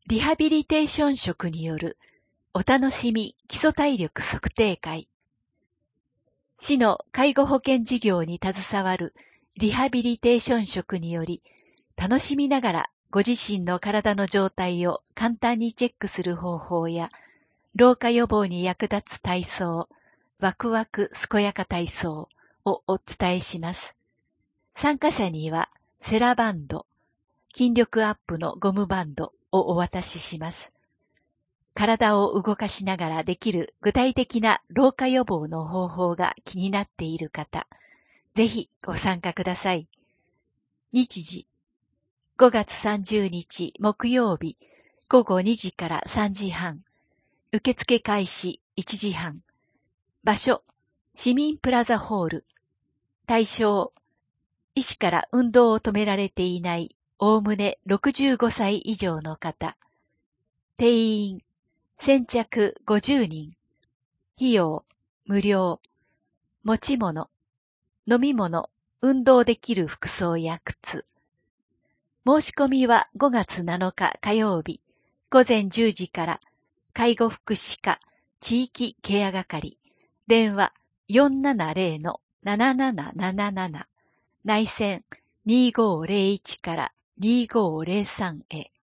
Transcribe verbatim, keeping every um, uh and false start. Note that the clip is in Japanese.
リハビリテーション職によるお楽しみ基礎体力測定会。市の介護保険事業に携わるリハビリテーション職により、楽しみながらご自身の体の状態を簡単にチェックする方法や、老化予防に役立つ体操、ワクワク健やか体操をお伝えします。参加者にはセラバンド、筋力アップのゴムバンドをお渡しします。体を動かしながらできる具体的な老化予防の方法が気になっている方、ぜひご参加ください。日時、ごがつさんじゅうにち木曜日ごごにじからさんじはん、受付開始いちじはん、場所、市民プラザホール、対象、医師から運動を止められていないおおむねろくじゅうごさい以上の方、定員、先着ごじゅうにん、費用、無料、持ち物、飲み物、運動できる服装や靴。申し込みはごがつなのか火曜日、ごぜんじゅうじから、介護福祉課地域ケア係、電話 よんななぜろ ななななななな、内線にごーぜろいちからにごーぜろさんへ。